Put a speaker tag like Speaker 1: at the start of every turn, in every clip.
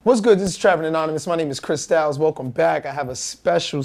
Speaker 1: What's good? This is Trapping Anonymous. My name is Chris Styles. Welcome back. I have a special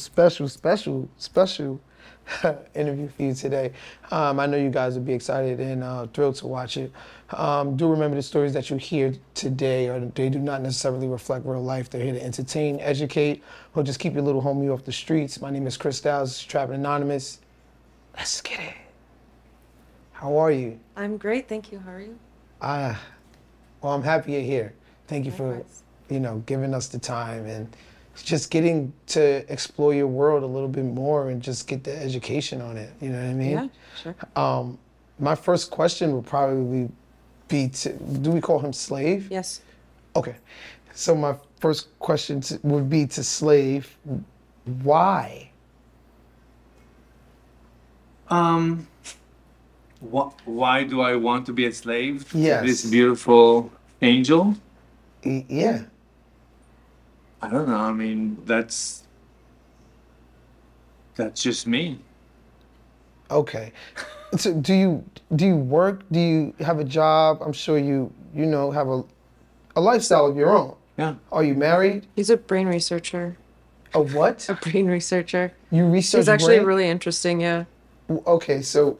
Speaker 1: interview for you today. I know you guys will be excited and thrilled to watch it. Do remember the stories that you hear today, or they do not necessarily reflect real life. They're here to entertain, educate, or just keep your little homie off the streets. My name is Chris Styles. This is Trapping Anonymous. Let's get it. How are you?
Speaker 2: I'm great, thank you. How are you?
Speaker 1: Well, I'm happy you're here. Thank you for, giving us the time and just getting to explore your world a little bit more and just get the education on it. You know what I mean?
Speaker 2: Yeah, sure.
Speaker 1: My first question would probably be do we call him Slave?
Speaker 2: Yes.
Speaker 1: Okay. So my first question would be to Slave, why?
Speaker 3: Why do I want to be a slave
Speaker 1: Yes.
Speaker 3: to this beautiful angel?
Speaker 1: Yeah.
Speaker 3: I don't know. I mean, that's just me.
Speaker 1: Okay. So do you work? Do you have a job? I'm sure you have a lifestyle of your own.
Speaker 3: Yeah.
Speaker 1: Are you married?
Speaker 2: He's a brain researcher.
Speaker 1: A what?
Speaker 2: A brain researcher.
Speaker 1: You research
Speaker 2: He's actually
Speaker 1: brain?
Speaker 2: really interesting, yeah.
Speaker 1: Okay, so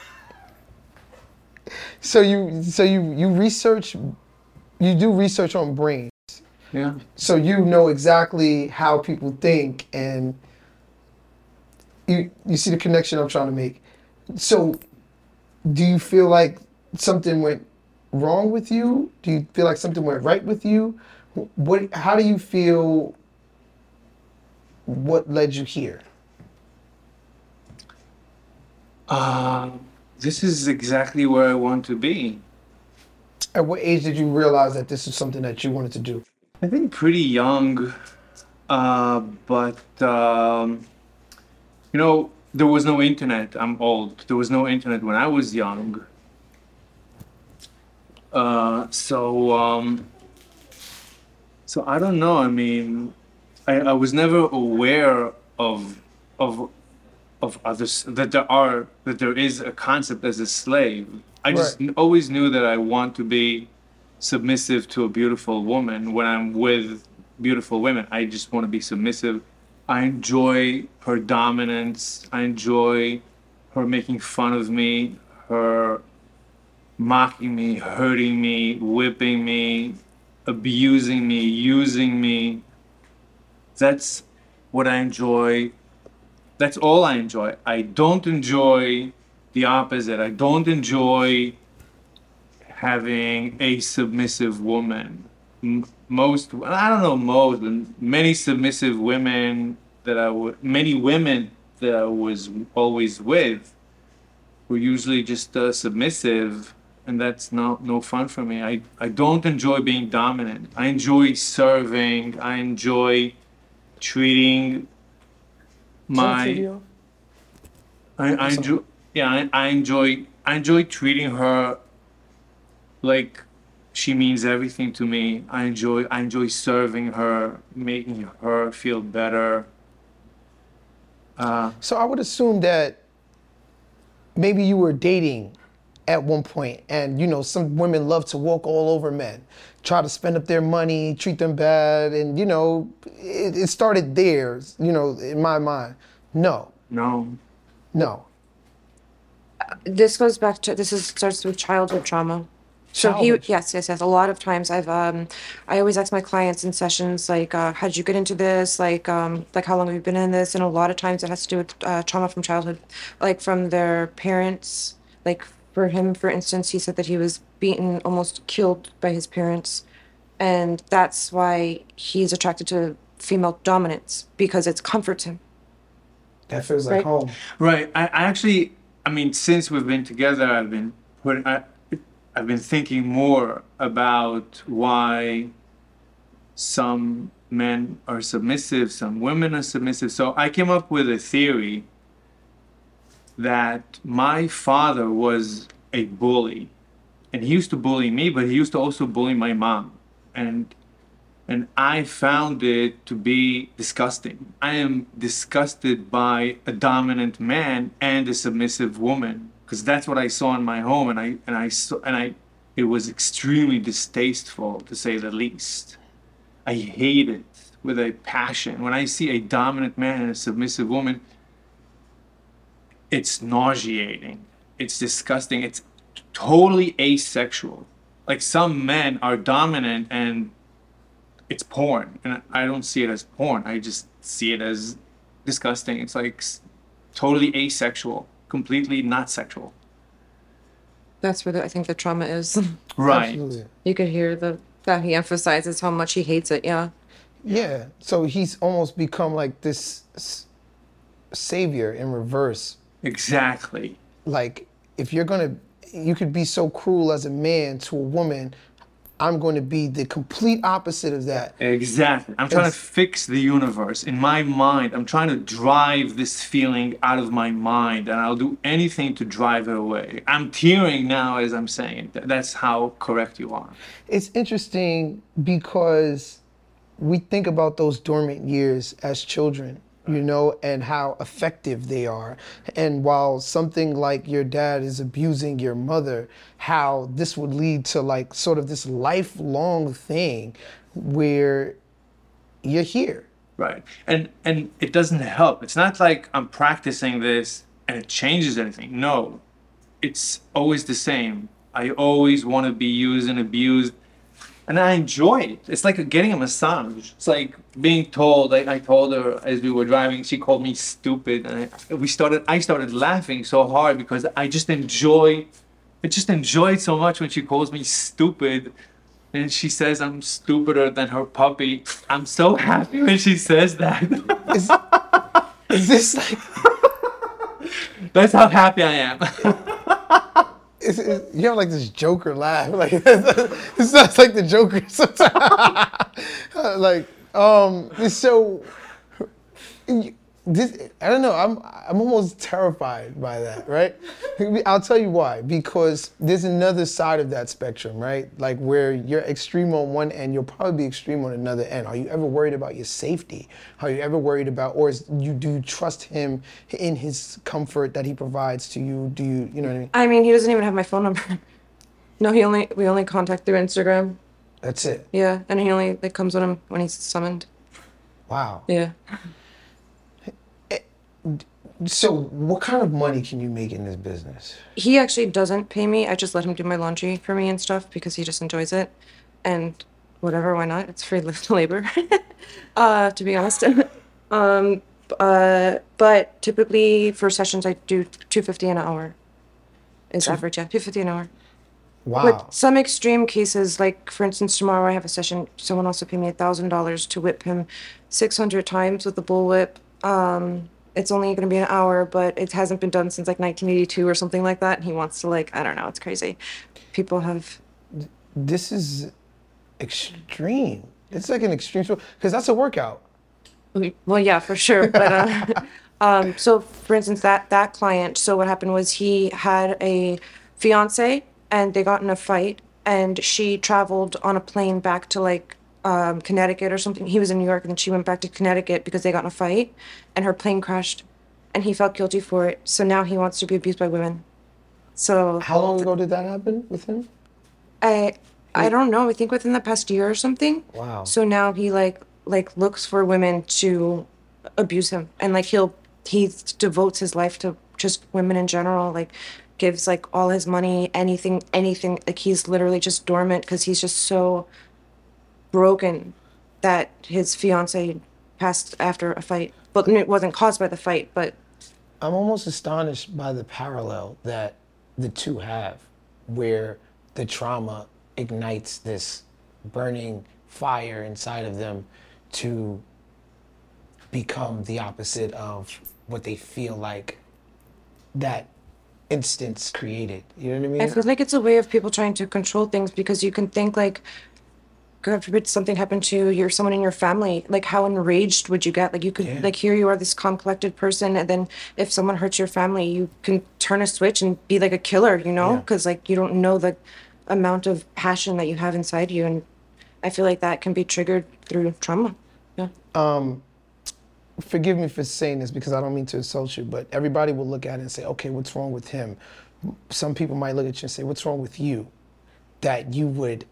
Speaker 1: you research, you do research on brains.
Speaker 3: Yeah.
Speaker 1: So you know exactly how people think, and you see the connection I'm trying to make. So do you feel like something went wrong with you? Do you feel like something went right with you? How do you feel? What led you here?
Speaker 3: This is exactly where I want to be.
Speaker 1: At what age did you realize that this is something that you wanted to do?
Speaker 3: I think pretty young, but there was no internet. I'm old. There was no internet when I was young. So I don't know. I mean, I was never aware of others that there is a concept as a slave. I just
Speaker 1: Right.
Speaker 3: always knew that I want to be submissive to a beautiful woman. When I'm with beautiful women, I just want to be submissive. I enjoy her dominance. I enjoy her making fun of me, her mocking me, hurting me, whipping me, abusing me, using me. That's what I enjoy. That's all I enjoy. I don't enjoy the opposite. I don't enjoy having a submissive woman. I don't know most, but many submissive women many women that I was always with were usually just submissive, and that's no fun for me. I don't enjoy being dominant. I enjoy serving. I enjoy treating my.
Speaker 1: Video?
Speaker 3: I enjoy. Yeah, I enjoy treating her like she means everything to me. I enjoy serving her, making her feel better.
Speaker 1: So I would assume that maybe you were dating at one point, and some women love to walk all over men, try to spend up their money, treat them bad, and it started there. In my mind, no.
Speaker 2: This starts with childhood trauma. So
Speaker 1: Childhood.
Speaker 2: yes. A lot of times I always ask my clients in sessions like, how did you get into this? Like how long have you been in this? And a lot of times it has to do with trauma from childhood, like from their parents. Like for him, for instance, he said that he was beaten, almost killed by his parents, and that's why he's attracted to female dominance, because it comforts him.
Speaker 1: That feels like
Speaker 2: Right.
Speaker 1: home.
Speaker 3: Right. I mean, since we've been together, I've been thinking more about why some men are submissive, some women are submissive. So I came up with a theory that my father was a bully, and he used to bully me, but he used to also bully my mom. And I found it to be disgusting. I am disgusted by a dominant man and a submissive woman, because that's what I saw in my home, and it was extremely distasteful, to say the least. I hate it with a passion. When I see a dominant man and a submissive woman, it's nauseating. It's disgusting. It's totally asexual. Like some men are dominant and it's porn, and I don't see it as porn. I just see it as disgusting. It's like totally asexual, completely not sexual.
Speaker 2: That's where I think the trauma is.
Speaker 3: Right.
Speaker 1: Absolutely.
Speaker 2: You could hear that he emphasizes how much he hates it. Yeah.
Speaker 1: Yeah. So he's almost become like this savior in reverse.
Speaker 3: Exactly.
Speaker 1: Like, if you could be so cruel as a man to a woman, I'm going to be the complete opposite of that.
Speaker 3: Exactly. I'm trying to fix the universe in my mind. I'm trying to drive this feeling out of my mind, and I'll do anything to drive it away. I'm tearing now as I'm saying it. That's how correct you are.
Speaker 1: It's interesting because we think about those dormant years as children, you know, and how effective they are. And while something like your dad is abusing your mother, how this would lead to like sort of this lifelong thing where you're here.
Speaker 3: Right. And it doesn't help. It's not like I'm practicing this and it changes anything. No. It's always the same. I always want to be used and abused. And I enjoy it. It's like getting a massage. It's like being told. I told her as we were driving. She called me stupid, and I started laughing so hard because I just enjoy it so much when she calls me stupid, and she says I'm stupider than her puppy. I'm so happy when she says that.
Speaker 1: Is this like,
Speaker 3: That's how happy I am.
Speaker 1: you have like this Joker laugh. Like, it sounds like the Joker sometimes. Like, so, this, I don't know, I'm almost terrified by that, right? I'll tell you why. Because there's another side of that spectrum, right? Like where you're extreme on one end, you'll probably be extreme on another end. Are you ever worried about your safety? Are you ever worried about, or do you trust him in his comfort that he provides to you? Do you, you know what I mean?
Speaker 2: I mean, he doesn't even have my phone number. No, we only contact through Instagram.
Speaker 1: That's it.
Speaker 2: Yeah, and he only like comes when he's summoned.
Speaker 1: Wow.
Speaker 2: Yeah.
Speaker 1: So what kind of money can you make in this business?
Speaker 2: He actually doesn't pay me. I just let him do my laundry for me and stuff because he just enjoys it. And whatever, why not? It's free labor. To be honest. But typically for sessions I do $250 an hour. Is average, yeah. $250 an hour.
Speaker 1: Wow.
Speaker 2: With some extreme cases, like for instance, tomorrow I have a session. Someone also paid me $1,000 to whip him 600 times with the bullwhip. It's only going to be an hour, but it hasn't been done since like 1982 or something like that. And he wants to like, I don't know, it's crazy. People have.
Speaker 1: This is extreme. It's like an extreme sport, because that's a workout.
Speaker 2: Well, yeah, for sure. But so for instance, that client. So what happened was he had a fiance, and they got in a fight, and she traveled on a plane back to like Connecticut or something. He was in New York, and then she went back to Connecticut because they got in a fight, and her plane crashed, and he felt guilty for it. So now he wants to be abused by women. So
Speaker 1: How long ago did that happen with him?
Speaker 2: I don't know. I think within the past year or something.
Speaker 1: Wow.
Speaker 2: So now he like looks for women to abuse him, and like he devotes his life to just women in general. Like gives like all his money, anything. Like he's literally just dormant because he's just so broken that his fiance passed after a fight. But it wasn't caused by the fight, but
Speaker 1: I'm almost astonished by the parallel that the two have, where the trauma ignites this burning fire inside of them to become the opposite of what they feel like that instance created. You know what I mean?
Speaker 2: I feel like it's a way of people trying to control things because you can think like, God forbid something happened to someone in your family, like how enraged would you get? Like you could
Speaker 1: Yeah.
Speaker 2: like here you are this calm collected person, and then if someone hurts your family, you can turn a switch and be like a killer, you know?
Speaker 1: Yeah.
Speaker 2: Because like you don't know the amount of passion that you have inside you, and I feel like that can be triggered through trauma. Yeah.
Speaker 1: Forgive me for saying this because I don't mean to insult you, but everybody will look at it and say, okay, what's wrong with him? Some people might look at you and say, what's wrong with you? That you would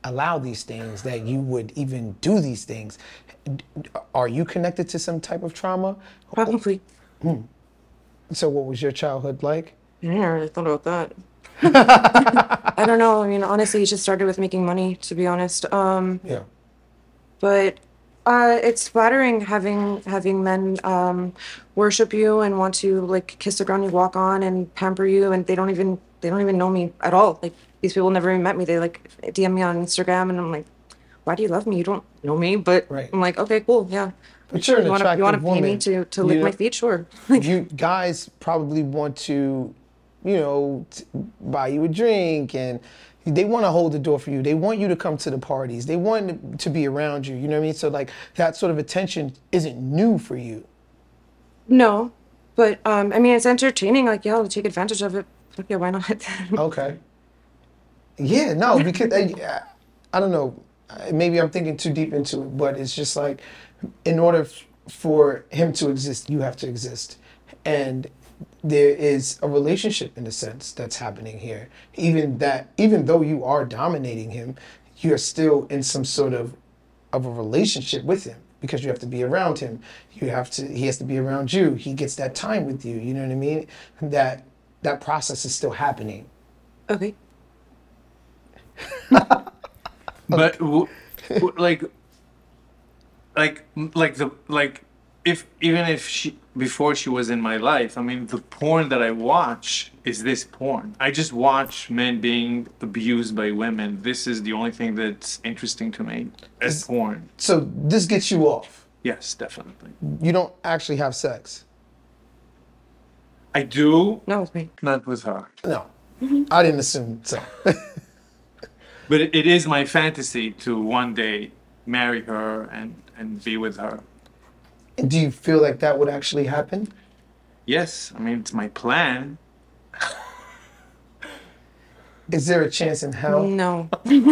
Speaker 1: allow these things, that you would even do these things. Are you connected to some type of trauma?
Speaker 2: Probably.
Speaker 1: So what was your childhood like?
Speaker 2: I never really thought about that. I don't know. I mean, honestly, it just started with making money, to be honest.
Speaker 1: Yeah.
Speaker 2: But it's flattering having men worship you and want to like kiss the ground you walk on and pamper you, and they don't even know me at all. Like these people never even met me. They like DM me on Instagram, and I'm like, why do you love me? You don't know me, but
Speaker 1: Right.
Speaker 2: I'm like, okay, cool, yeah.
Speaker 1: But you're an
Speaker 2: You want to
Speaker 1: attractive
Speaker 2: pay me
Speaker 1: woman.
Speaker 2: to lick
Speaker 1: You
Speaker 2: my
Speaker 1: know-
Speaker 2: feet? Sure.
Speaker 1: You guys probably want to, buy you a drink, and they want to hold the door for you. They want you to come to the parties. They want to be around you. You know what I mean? So like that sort of attention isn't new for you.
Speaker 2: No, but I mean, it's entertaining. Like, yeah, I'll take advantage of it. Fuck yeah, why not?
Speaker 1: Okay. Yeah, no, because I don't know. Maybe I'm thinking too deep into it, but it's just like, in order for him to exist, you have to exist, and there is a relationship in a sense that's happening here. Even though you are dominating him, you're still in some sort of a relationship with him because you have to be around him. He has to be around you. He gets that time with you. You know what I mean? That process is still happening.
Speaker 2: Okay.
Speaker 3: But like if even if she before she was in my life, I mean, the porn that I watch is this porn. I just watch men being abused by women. This is the only thing that's interesting to me as porn.
Speaker 1: So this gets you off.
Speaker 3: Yes, definitely.
Speaker 1: You don't actually have sex.
Speaker 3: I do,
Speaker 2: No, it's me.
Speaker 3: not with her.
Speaker 1: No, I didn't assume so.
Speaker 3: But it is my fantasy to one day marry her and be with her.
Speaker 1: Do you feel like that would actually happen?
Speaker 3: Yes, I mean, it's my plan.
Speaker 1: Is there a chance in hell?
Speaker 2: No.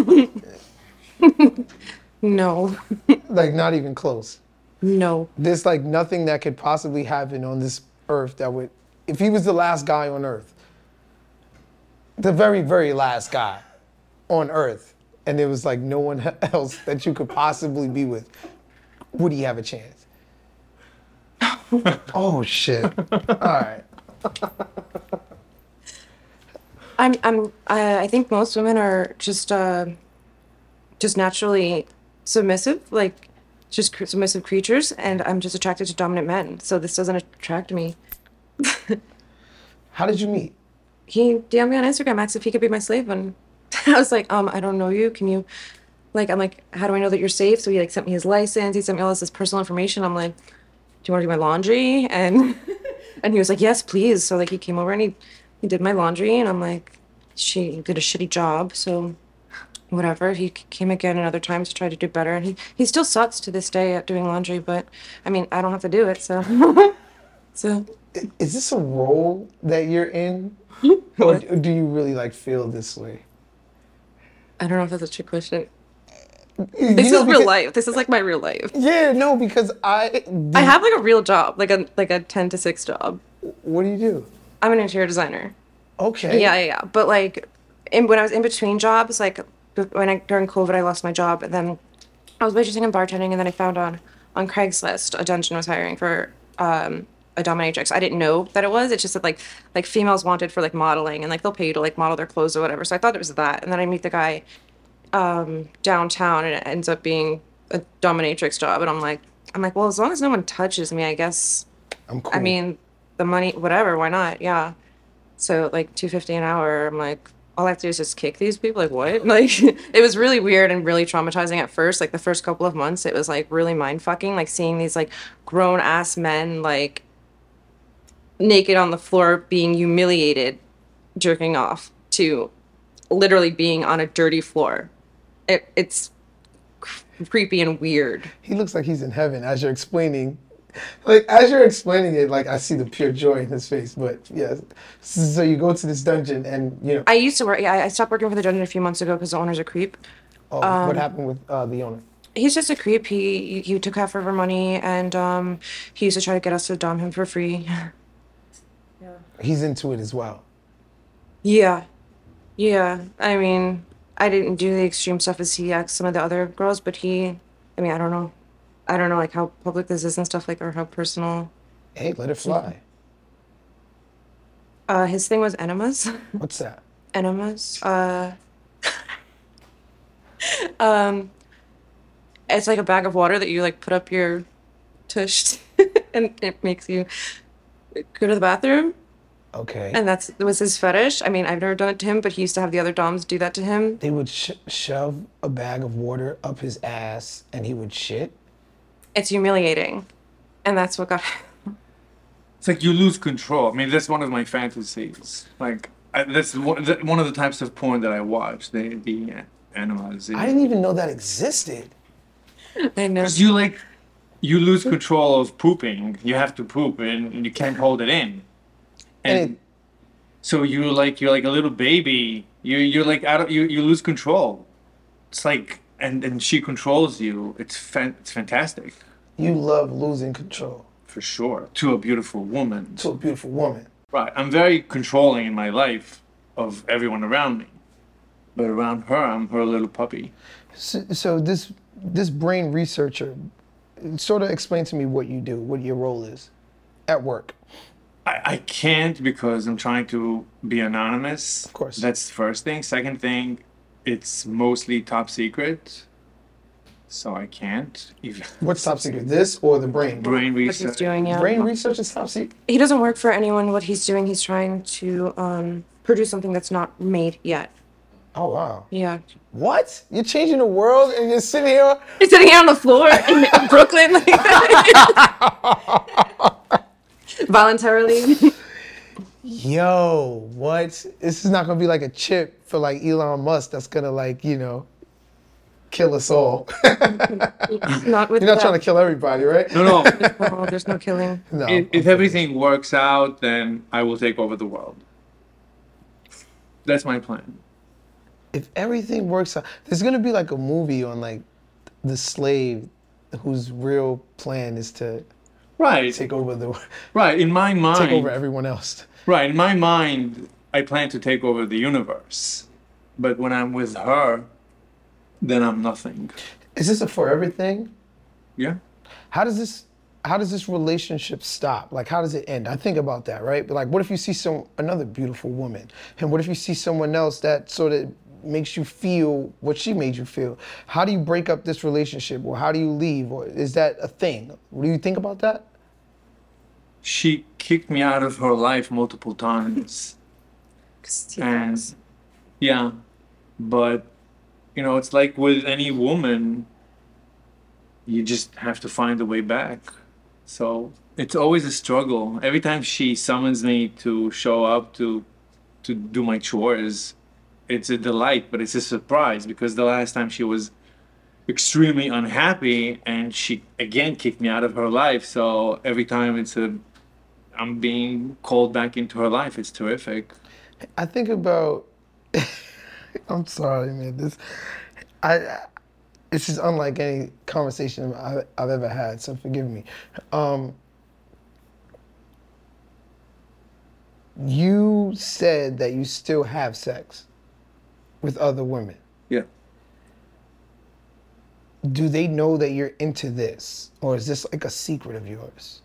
Speaker 2: No.
Speaker 1: Like not even close.
Speaker 2: No.
Speaker 1: There's like nothing that could possibly happen on this earth that would, if he was the last guy on earth, the very, very last guy on earth, and there was like no one else that you could possibly be with, would he have a chance? Oh shit. All right.
Speaker 2: I think most women are just naturally submissive, like just submissive creatures, and I'm just attracted to dominant men. So this doesn't attract me.
Speaker 1: How did you meet?
Speaker 2: He DM'd me on Instagram, asked if he could be my slave, and I was like, I don't know you. Can you, like, I'm like, how do I know that you're safe? So he like sent me his license. He sent me all this personal information. I'm like, do you want to do my laundry? And and he was like, yes, please. So like he came over and he did my laundry, and I'm like, she did a shitty job, so whatever. He came again another time to try to do better, and he still sucks to this day at doing laundry, but I mean, I don't have to do it, so so
Speaker 1: Is this a role that you're in? Or do you really like feel this way?
Speaker 2: I don't know if that's a trick question.
Speaker 1: You
Speaker 2: This
Speaker 1: know,
Speaker 2: is real
Speaker 1: because-
Speaker 2: life. This is like my real life.
Speaker 1: Yeah, no, because
Speaker 2: I have like a real job, like a 10 to 6 job.
Speaker 1: What do you do?
Speaker 2: I'm an interior designer.
Speaker 1: Okay.
Speaker 2: Yeah. But like, when I was in between jobs, like during COVID, I lost my job, and then I was waitressing and bartending, and then I found on Craigslist a dungeon was hiring for a dominatrix. I didn't know that it was. It's just that like females wanted for like modeling, and like they'll pay you to like model their clothes or whatever. So I thought it was that, and then I meet the guy downtown, and it ends up being a dominatrix job, and I'm like, well, as long as no one touches me, I guess.
Speaker 1: I'm cool.
Speaker 2: I mean, the money, whatever, why not? Yeah. So like $250 an hour, I'm like, all I have to do is just kick these people. Like what? Like it was really weird and really traumatizing at first. Like the first couple of months, it was like really mind fucking. Like seeing these like grown ass men like naked on the floor being humiliated, jerking off, to literally being on a dirty floor. It's creepy and weird.
Speaker 1: He looks like he's in heaven as you're explaining. Like as you're explaining it, like I see the pure joy in his face. But yeah, so you go to this dungeon, and
Speaker 2: I used to work. Yeah, I stopped working for the dungeon a few months ago because the owner's a creep.
Speaker 1: what happened with the owner?
Speaker 2: He's just a creep. He took half of our money, and he used to try to get us to dom him for free.
Speaker 1: He's into it as well.
Speaker 2: Yeah. I mean, I didn't do the extreme stuff as he asked some of the other girls, but he, I mean, I don't know like how public this is and stuff like, or how personal.
Speaker 1: Hey, let it fly.
Speaker 2: His thing was enemas.
Speaker 1: What's that?
Speaker 2: Enemas. Um, it's like a bag of water that you like put up your tush, and it makes you go to the bathroom.
Speaker 1: Okay.
Speaker 2: And that was his fetish. I mean, I've never done it to him, but he used to have the other doms do that to him.
Speaker 1: They would shove a bag of water up his ass and he would shit.
Speaker 2: It's humiliating, and that's what got.
Speaker 3: It's like you lose control. I mean, that's one of my fantasies. Like that's one of the types of porn that I watch. The animals.
Speaker 1: I didn't even know that existed.
Speaker 2: I know.
Speaker 3: Because you lose control of pooping. You have to poop and you can't hold it in.
Speaker 1: And it,
Speaker 3: So you're like a little baby. You're like out of you lose control. It's like and she controls you. It's fantastic
Speaker 1: you love losing control
Speaker 3: for sure to a beautiful woman.
Speaker 1: to a beautiful woman.
Speaker 3: Right. I'm very controlling in my life of everyone around me. But around her, I'm her little puppy.
Speaker 1: So this brain researcher, sort of explain to me what you do, what your role is at work.
Speaker 3: I can't because I'm trying to be anonymous.
Speaker 1: Of course.
Speaker 3: That's the first thing. Second thing, it's mostly top secret. So I can't even.
Speaker 1: What's top secret? This or the brain?
Speaker 3: Brain
Speaker 2: What he's
Speaker 3: research.
Speaker 2: doing, yeah.
Speaker 1: Brain research is top secret.
Speaker 2: He doesn't work for anyone. What he's doing, he's trying to produce something that's not made yet.
Speaker 1: Oh wow.
Speaker 2: Yeah.
Speaker 1: What? You're changing the world and you're sitting here.
Speaker 2: He's sitting here on the floor in Brooklyn, like voluntarily.
Speaker 1: Yo, what? This is not gonna be like a chip for like Elon Musk that's gonna like, kill us all.
Speaker 2: Not with
Speaker 1: You're not trying to kill everybody, right?
Speaker 3: No.
Speaker 2: Oh, there's no killing.
Speaker 1: No.
Speaker 3: If everything works out, then I will take over the world. That's my plan.
Speaker 1: If everything works out, there's gonna be like a movie on like the slave whose real plan is to
Speaker 3: Right.
Speaker 1: take over
Speaker 3: Right. In my mind.
Speaker 1: take over everyone else.
Speaker 3: Right. In my mind, I plan to take over the universe. But when I'm with her, then I'm nothing.
Speaker 1: Is this a forever thing?
Speaker 3: Yeah.
Speaker 1: How does this relationship stop? Like, how does it end? I think about that, right? But like, what if you see another beautiful woman, and what if you see someone else that sort of makes you feel what she made you feel? How do you break up this relationship, or how do you leave, or is that a thing? Do you think about that?
Speaker 3: She kicked me out of her life multiple times. And yeah, but it's like with any woman, you just have to find a way back. So it's always a struggle. Every time she summons me to show up to do my chores, it's a delight, but it's a surprise because the last time she was extremely unhappy and she again kicked me out of her life. So every time I'm being called back into her life. It's terrific.
Speaker 1: I think about. I'm sorry, man. This is unlike any conversation I've ever had. So forgive me. You said that you still have sex with other women.
Speaker 3: Yeah.
Speaker 1: Do they know that you're into this, or is this like a secret of yours?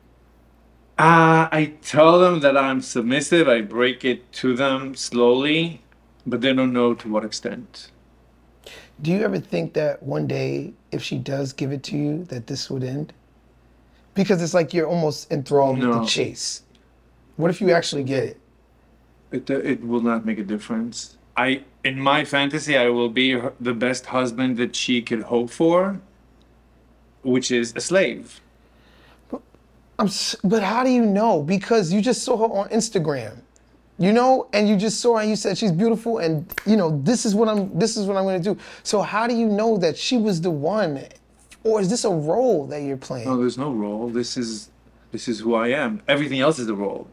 Speaker 3: I tell them that I'm submissive. I break it to them slowly, but they don't know to what extent.
Speaker 1: Do you ever think that one day, if she does give it to you, that this would end? Because it's like you're almost enthralled with the
Speaker 3: No.
Speaker 1: chase. What if you actually get it?
Speaker 3: It will not make a difference. In my fantasy, I will be the best husband that she could hope for, which is a slave.
Speaker 1: But how do you know? Because you just saw her on Instagram, and you just saw her and you said she's beautiful, and this is what I'm going to do. So how do you know that she was the one, or is this a role that you're playing?
Speaker 3: No, there's no role. This is who I am. Everything else is the role.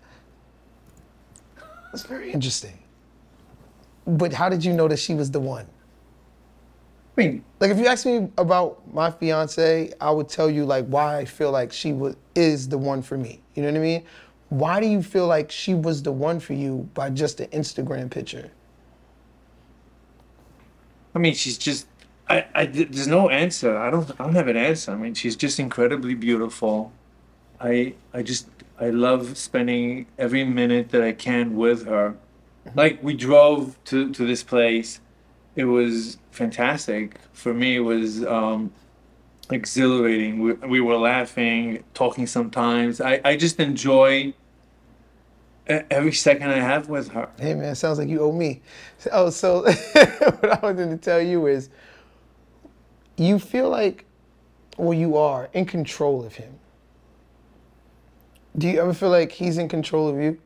Speaker 1: That's very interesting. But how did you know that she was the one?
Speaker 3: I mean,
Speaker 1: Like, if you ask me about my fiance, I would tell you like why I feel like she is the one for me. You know what I mean? Why do you feel like she was the one for you by just an Instagram picture?
Speaker 3: I mean, she's just. There's no answer. I don't have an answer. I mean, she's just incredibly beautiful. I love spending every minute that I can with her. Like we drove to this place. It was fantastic. For me, it was exhilarating. We were laughing, talking sometimes. I just enjoy every second I have with her.
Speaker 1: Hey man, sounds like you owe me. Oh, so what I wanted to tell you is, you feel like, or you are in control of him. Do you ever feel like he's in control of you?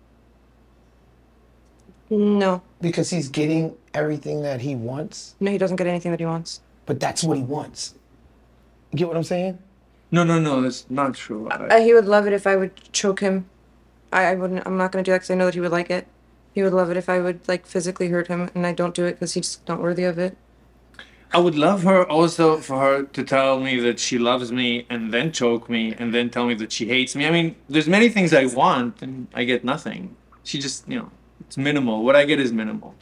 Speaker 2: No,
Speaker 1: Because he's getting everything that he wants,
Speaker 2: no, he doesn't get anything that he wants.
Speaker 1: but that's what he wants. You get what I'm saying?
Speaker 3: No, that's not true.
Speaker 2: He would love it if I would choke him. I wouldn't. I'm not gonna do that because I know that he would like it. He would love it if I would like physically hurt him, and I don't do it because he's not worthy of it.
Speaker 3: I would love her also for her to tell me that she loves me and then choke me and then tell me that she hates me. I mean, there's many things I want and I get nothing. She just, it's minimal. What I get is minimal.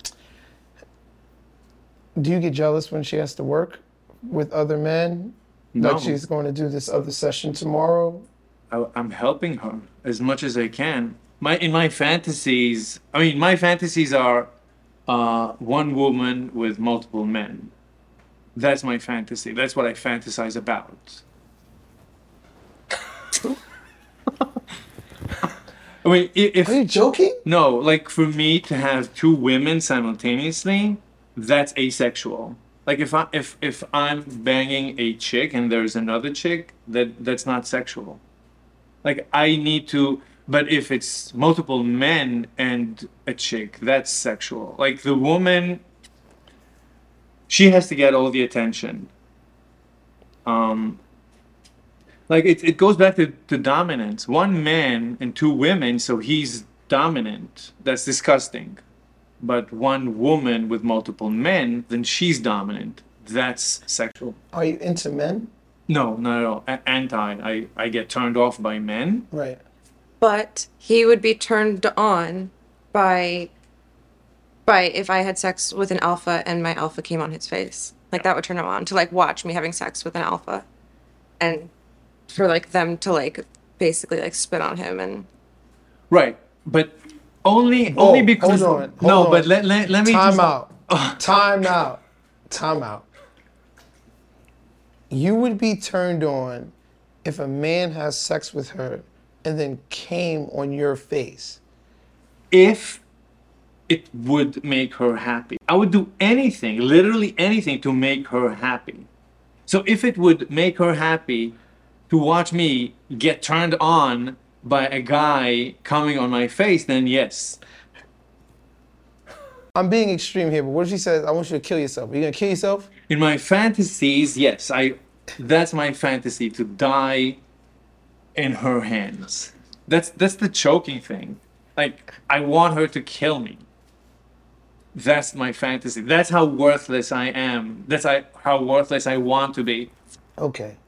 Speaker 1: Do you get jealous when she has to work with other men?
Speaker 3: No.
Speaker 1: Like she's going to do this other session tomorrow?
Speaker 3: I'm helping her as much as I can. My fantasies are one woman with multiple men. That's my fantasy. That's what I fantasize about. I mean, if
Speaker 1: Are you joking?
Speaker 3: no, like for me to have two women simultaneously, that's asexual. Like if I'm banging a chick and there's another chick, that's not sexual. Like I need to, but if it's multiple men and a chick, that's sexual. Like the woman, she has to get all the attention. Like it goes back to dominance. One man and two women, so he's dominant. That's disgusting. But one woman with multiple men, then she's dominant. That's sexual.
Speaker 1: Are you into men?
Speaker 3: No, not at all. Anti. I get turned off by men.
Speaker 1: Right.
Speaker 2: But he would be turned on by if I had sex with an alpha and my alpha came on his face. Like that would turn him on to like watch me having sex with an alpha, and for like them to like basically like spit on him and
Speaker 3: Right. But only
Speaker 1: Whoa,
Speaker 3: because
Speaker 1: hold on,
Speaker 3: no,
Speaker 1: hold on.
Speaker 3: but let me
Speaker 1: Time
Speaker 3: just,
Speaker 1: out. Time out. Time out. You would be turned on if a man has sex with her and then came on your face.
Speaker 3: if it would make her happy. I would do anything, literally anything to make her happy. So if it would make her happy to watch me get turned on by a guy coming on my face, then yes.
Speaker 1: I'm being extreme here, but what if she says, I want you to kill yourself? Are you going to kill yourself?
Speaker 3: In my fantasies, yes, that's my fantasy, to die in her hands. That's the choking thing. Like I want her to kill me. That's my fantasy. That's how worthless I am. How worthless I want to be.
Speaker 1: Okay.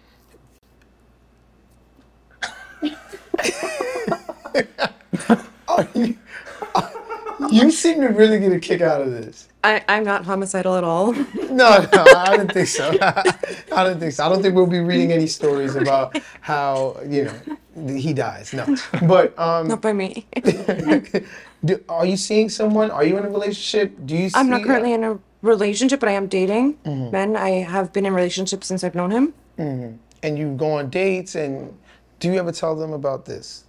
Speaker 1: You seem to really get a kick out of this.
Speaker 2: I'm not homicidal at all.
Speaker 1: No, I didn't think so. I didn't think so. I don't think we'll be reading any stories about how, he dies. No. But
Speaker 2: Not by me.
Speaker 1: are you seeing someone? Are you in a relationship? Do you see
Speaker 2: I'm not currently in a relationship, but I am dating men. I have been in relationships since I've known him.
Speaker 1: and you go on dates, and do you ever tell them about this?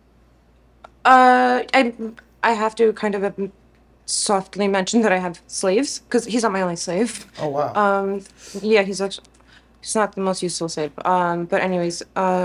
Speaker 2: I have to kind of softly mention that I have slaves because he's not my only slave.
Speaker 1: Oh wow.
Speaker 2: Yeah, he's not the most useful slave. But anyways,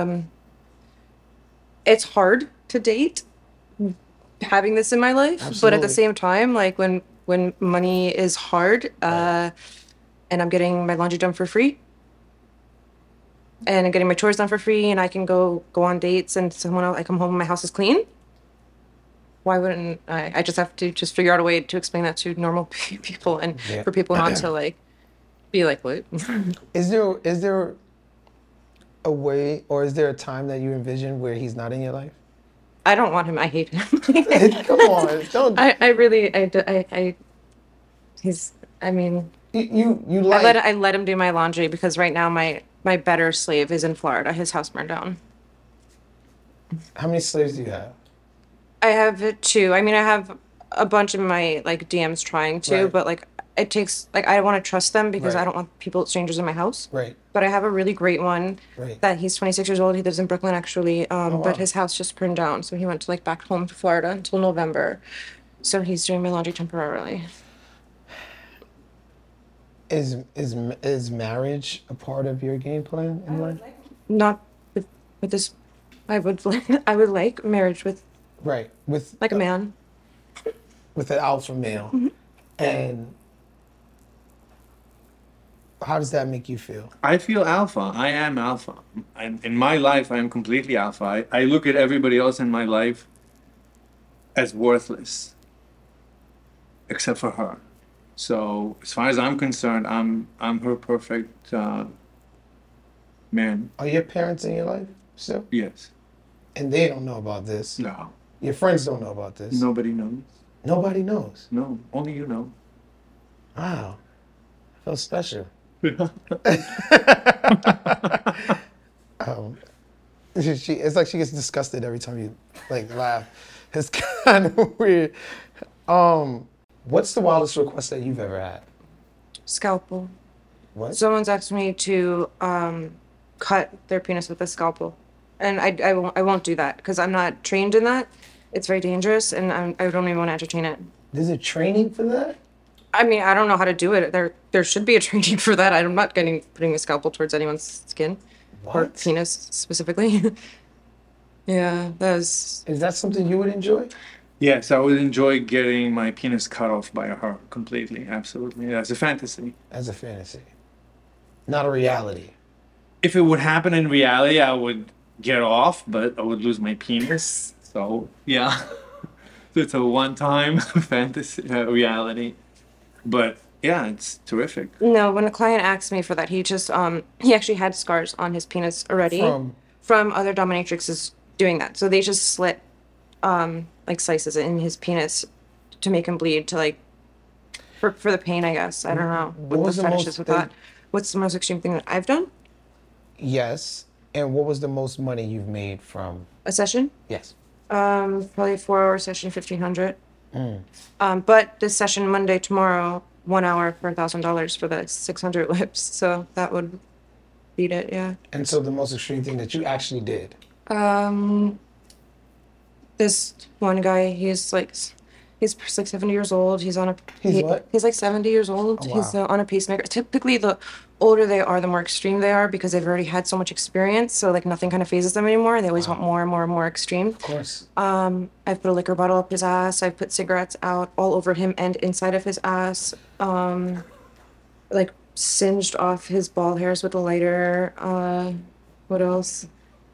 Speaker 2: it's hard to date having this in my life, but at
Speaker 1: Absolutely.
Speaker 2: the same time, like when money is hard, and I'm getting my laundry done for free, and I'm getting my chores done for free, and I can go on dates, and someone else, I come home and my house is clean. Why wouldn't I? I just have to figure out a way to explain that to normal people, and
Speaker 1: Yeah.
Speaker 2: for people not to like be like, what?
Speaker 1: Is there a way, or is there a time that you envision where he's not in your life?
Speaker 2: I don't want him. I hate him.
Speaker 1: Come on, don't.
Speaker 2: I really, I, he's, I mean,
Speaker 1: You like
Speaker 2: I let him do my laundry because right now my better slave is in Florida. His house burned down.
Speaker 1: how many slaves do you have?
Speaker 2: I have two. I mean, I have a bunch of my like DMs trying to,
Speaker 1: Right.
Speaker 2: but like it takes like I want to trust them because
Speaker 1: Right.
Speaker 2: I don't want people strangers in my house.
Speaker 1: Right.
Speaker 2: But I have a really great one
Speaker 1: Right.
Speaker 2: that he's 26 years old. He lives in Brooklyn actually.
Speaker 1: Oh, wow.
Speaker 2: But his house just burned down, so he went to like back home to Florida until November. So he's doing my laundry temporarily.
Speaker 1: Is marriage a part of your game plan in life?
Speaker 2: Not with this. I would like I would like marriage with
Speaker 1: Right.
Speaker 2: like a man.
Speaker 1: With an alpha male. And how does that make you feel?
Speaker 3: I feel alpha. I am alpha. In my life, I am completely alpha. I look at everybody else in my life as worthless, except for her. So as far as I'm concerned, I'm her perfect man.
Speaker 1: Are your parents in your life still?
Speaker 3: Yes.
Speaker 1: And they don't know about this.
Speaker 3: No.
Speaker 1: Your friends don't know about this.
Speaker 3: Nobody knows.
Speaker 1: Nobody knows.
Speaker 3: No. Only you know.
Speaker 1: Wow. I feel special. Um, it's like she gets disgusted every time you like laugh. It's kind of weird. What's the wildest request that you've ever had?
Speaker 2: Scalpel.
Speaker 1: What?
Speaker 2: Someone's asked me to cut their penis with a scalpel, and I won't do that because I'm not trained in that. It's very dangerous, and I don't even want to entertain it.
Speaker 1: There's a training for that?
Speaker 2: I mean, I don't know how to do it. There should be a training for that. I'm not putting a scalpel towards anyone's skin or
Speaker 1: What?
Speaker 2: penis specifically. Yeah, that was.
Speaker 1: Is that something you would enjoy?
Speaker 3: Yes, I would enjoy getting my penis cut off by her completely. Absolutely. That's a fantasy.
Speaker 1: As a fantasy. Not a reality.
Speaker 3: If it would happen in reality, I would get off, but I would lose my penis. So, yeah. So it's a one-time fantasy reality. But yeah, it's terrific.
Speaker 2: No, when a client asked me for that, he actually had scars on his penis already from other dominatrixes doing that. So they just slit like slices in his penis to make him bleed to like for the pain, I guess. I don't know
Speaker 1: What
Speaker 2: what
Speaker 1: was
Speaker 2: the
Speaker 1: the
Speaker 2: fetish
Speaker 1: most
Speaker 2: is with that. What's the most extreme thing that I've done?
Speaker 1: Yes. And what was the most money you've made from?
Speaker 2: A session?
Speaker 1: Yes.
Speaker 2: Probably a 4-hour session, 1,500. But this session Monday, tomorrow, 1 hour for $1,000 for the 600 lips. So that would beat it, yeah.
Speaker 1: And so the most extreme thing that you actually did.
Speaker 2: This one guy, he's like 70 years old. He's on a
Speaker 1: What?
Speaker 2: He's like 70 years old.
Speaker 1: Oh, wow.
Speaker 2: He's on a pacemaker. Typically, the older they are, the more extreme they are because they've already had so much experience. So like nothing kind of phases them anymore. They always want more and more and more extreme.
Speaker 1: Of course.
Speaker 2: I've put a liquor bottle up his ass. I've put cigarettes out all over him and inside of his ass. Like singed off his ball hairs with a lighter. What else?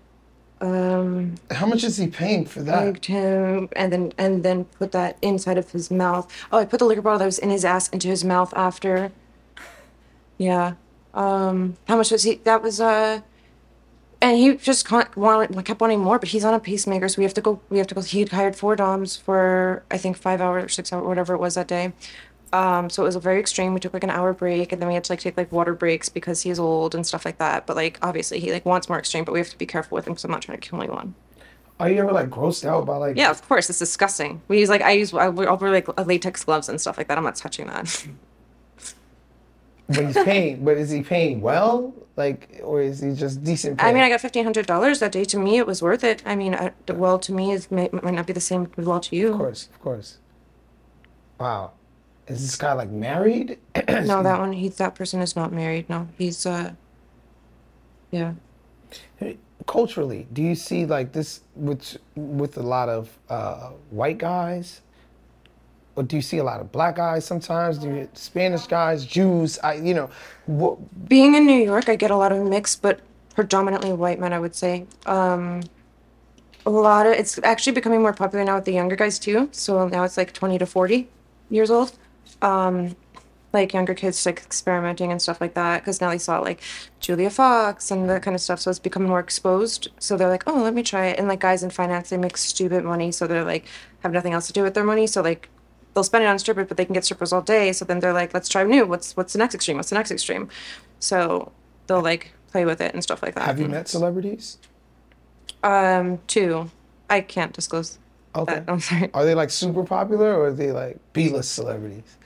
Speaker 1: How much is he paying for that?
Speaker 2: Gagged him and then put that inside of his mouth. Oh, I put the liquor bottle that was in his ass into his mouth after. Yeah. How much was he? That was and he just kept wanting more, but he's on a pacemaker, so we have to go. He hired 4 DOMs for I think 5 hours or 6 hours, whatever it was that day. So it was very extreme. We took like an hour break, and then we had to like take like water breaks because he's old and stuff like that. But like obviously he like wants more extreme, but we have to be careful with him because I'm not trying to kill anyone.
Speaker 1: Are you ever like grossed out by like?
Speaker 2: Yeah, of course, it's disgusting. We use like I'll wear like latex gloves and stuff like that. I'm not touching that.
Speaker 1: But he's paying. But is he paying well? Like, or is he just decent? Pay?
Speaker 2: I mean, I got $1,500 that day. To me, it was worth it. I mean, well, to me, might not be the same well to you.
Speaker 1: Of course, of course. Wow. Is this guy like married?
Speaker 2: No, that person is not married. No, he's yeah.
Speaker 1: Culturally, do you see like this with a lot of white guys, or do you see a lot of black guys sometimes? Do you Spanish guys, Jews?
Speaker 2: Being in New York, I get a lot of mixed, but predominantly white men, I would say. It's actually becoming more popular now with the younger guys too. So now it's like 20 to 40 years old. Like younger kids like experimenting and stuff like that because now they saw like Julia Fox and that kind of stuff, so it's becoming more exposed. So they're like, oh, let me try it. And like guys in finance, they make stupid money, so they're like have nothing else to do with their money, so like they'll spend it on strippers, but they can get strippers all day. So then they're like, let's try new. What's the next extreme? What's the next extreme? So they'll like play with it and stuff like that.
Speaker 1: Have you met celebrities?
Speaker 2: Two. I can't disclose
Speaker 1: Okay.
Speaker 2: that. I'm sorry.
Speaker 1: Are they like super popular or are they like B-list celebrities?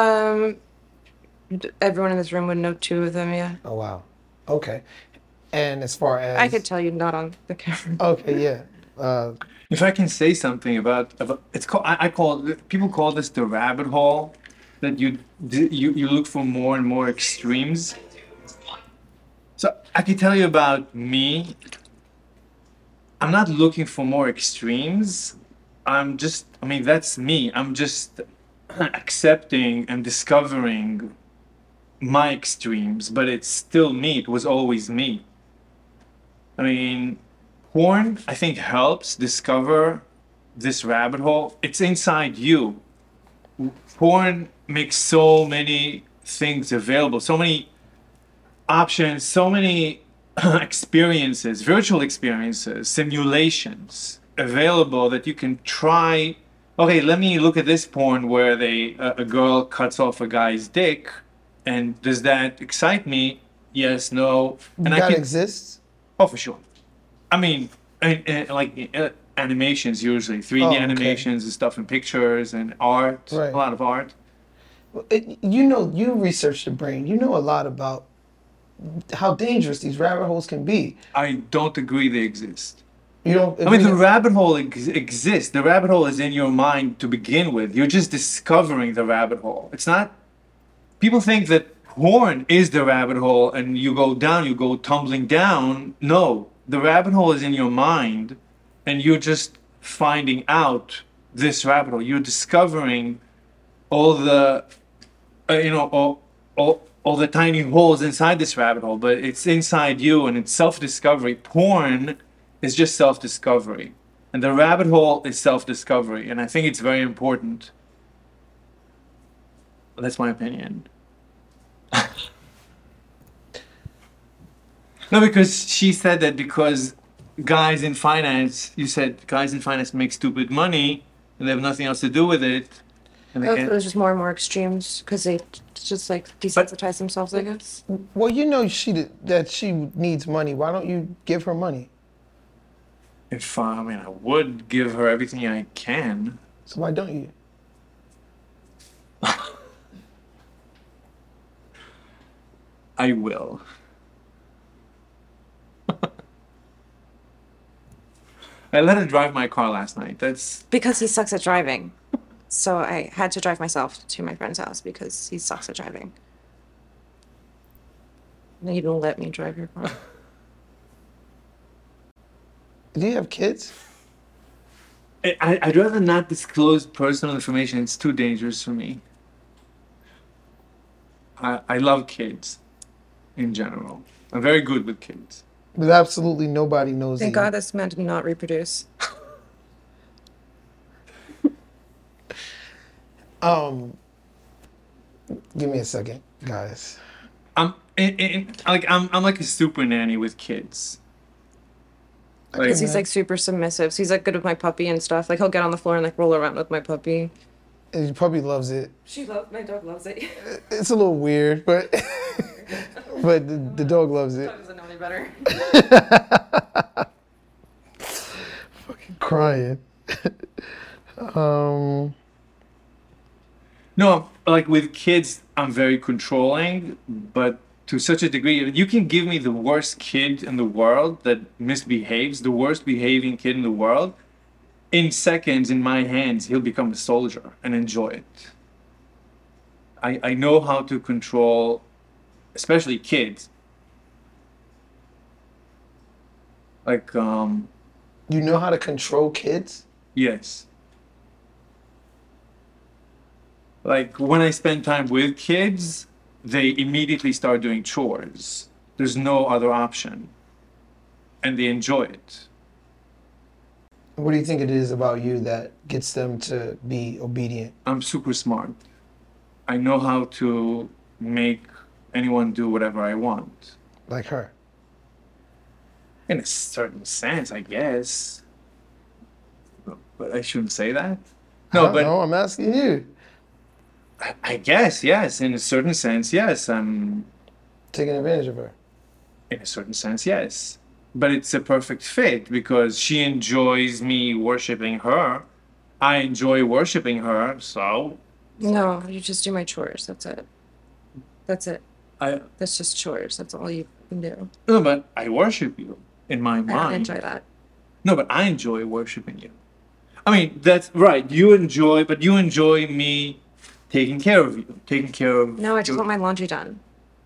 Speaker 2: Everyone in this room would know two of them. Yeah.
Speaker 1: Oh wow. Okay. And as far as
Speaker 2: I could tell you, not on the camera.
Speaker 1: Okay, yeah.
Speaker 3: If I can say something about it's called I call it, people call this the rabbit hole, that you look for more and more extremes. So I can tell you about me. I'm not looking for more extremes. I mean, that's me. I'm just accepting and discovering my extremes, but it's still me. It was always me. I mean, porn, I think, helps discover this rabbit hole. It's inside you. Porn makes so many things available, so many options, so many experiences, virtual experiences, simulations available that you can try. Okay, let me look at this porn where a girl cuts off a guy's dick, and does that excite me? Yes, no, and
Speaker 1: that exists?
Speaker 3: Oh, for sure. I mean, animations usually, 3D
Speaker 1: okay.
Speaker 3: animations and stuff, and pictures and art,
Speaker 1: Right.
Speaker 3: a lot of art.
Speaker 1: You research the brain. You know a lot about how dangerous these rabbit holes can be.
Speaker 3: I don't agree they exist.
Speaker 1: You don't.
Speaker 3: I mean, the rabbit hole exists. The rabbit hole is in your mind to begin with. You're just discovering the rabbit hole. It's not. People think that porn is the rabbit hole and you go down, you go tumbling down. No, the rabbit hole is in your mind and you're just finding out this rabbit hole. You're discovering all the, all the tiny holes inside this rabbit hole, but it's inside you and it's self-discovery. Porn is just self-discovery. And the rabbit hole is self-discovery. And I think it's very important. That's my opinion. No, because she said that because guys in finance, you said guys in finance make stupid money and they have nothing else to do with it. And they
Speaker 2: It
Speaker 3: can't.
Speaker 2: was just more and more extremes because they just like desensitize themselves, I guess.
Speaker 1: Well, you know that she needs money. Why don't you give her money?
Speaker 3: I mean, I would give her everything I can.
Speaker 1: So why don't you?
Speaker 3: I will. I let her drive my car last night. That's
Speaker 2: Because he sucks at driving. So I had to drive myself to my friend's house because he sucks at driving. And he didn't let me drive your car.
Speaker 1: Do you have kids?
Speaker 3: I'd rather not disclose personal information. It's too dangerous for me. I love kids in general. I'm very good with kids.
Speaker 1: But absolutely nobody knows.
Speaker 2: Thank God this man did not reproduce.
Speaker 1: Give me a second, guys.
Speaker 3: I'm like a super nanny with kids. Like,
Speaker 2: Because he's like super submissive. So he's like good with my puppy and stuff. Like he'll get on the floor and like roll around with my puppy.
Speaker 1: And he probably loves it.
Speaker 2: My dog loves it.
Speaker 1: It's a little weird, but but the dog loves it.
Speaker 2: Doesn't know any better.
Speaker 1: Fucking crying.
Speaker 3: No, like with kids, I'm very controlling, but to such a degree, you can give me the worst kid in the world that misbehaves, the worst behaving kid in the world. In seconds, in my hands, he'll become a soldier and enjoy it. I know how to control, especially kids. Like,
Speaker 1: You know how to control kids?
Speaker 3: yes. Like when I spend time with kids, they immediately start doing chores. There's no other option. And they enjoy it.
Speaker 1: What do you think it is about you that gets them to be obedient?
Speaker 3: I'm super smart. I know how to make anyone do whatever I want.
Speaker 1: Like her?
Speaker 3: In a certain sense, I guess. But I shouldn't say that.
Speaker 1: I
Speaker 3: No,
Speaker 1: don't
Speaker 3: but
Speaker 1: know, I'm asking you.
Speaker 3: I guess, yes. In a certain sense, yes. I'm
Speaker 1: Taking advantage of her.
Speaker 3: in a certain sense, yes. But it's a perfect fit because she enjoys me worshiping her. I enjoy worshiping her, so
Speaker 2: No, you just do my chores. That's it. That's it.
Speaker 3: I
Speaker 2: That's just chores. That's all you can do.
Speaker 3: no, but I worship you in my
Speaker 2: I don't
Speaker 3: mind.
Speaker 2: enjoy that.
Speaker 3: No, but I enjoy worshiping you. I mean, that's right. You enjoy, but you enjoy me taking care of you, taking care of.
Speaker 2: No, I just
Speaker 3: your-
Speaker 2: want my laundry done.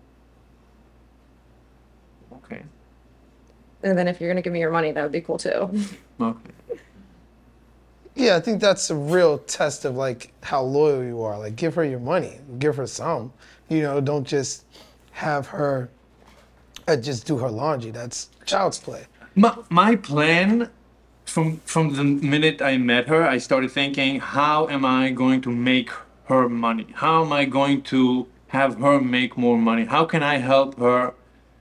Speaker 3: Okay.
Speaker 2: And then if you're gonna give me your money, that would be cool too.
Speaker 3: Okay.
Speaker 1: Yeah, I think that's a real test of like how loyal you are. Like, give her your money, give her some. You know, don't just have her just do her laundry. That's child's play.
Speaker 3: My plan from the minute I met her, I started thinking, how am I going to make her money? How am I going to have her make more money? How can I help her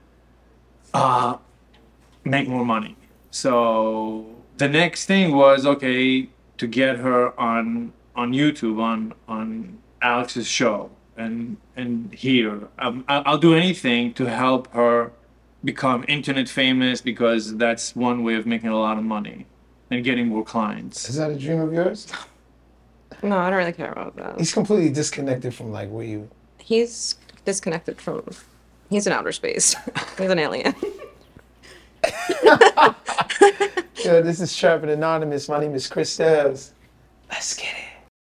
Speaker 3: make more money? So the next thing was okay to get her on YouTube on Alex's show and here. I'll do anything to help her become internet famous because that's one way of making a lot of money and getting more clients.
Speaker 1: Is that a dream of yours?
Speaker 2: No, I don't really care about that.
Speaker 1: He's completely disconnected from like where you.
Speaker 2: He's disconnected from. He's in outer space. He's an alien.
Speaker 1: Yo, this is Trapping Anonymous. My name is Chris Styles. Let's get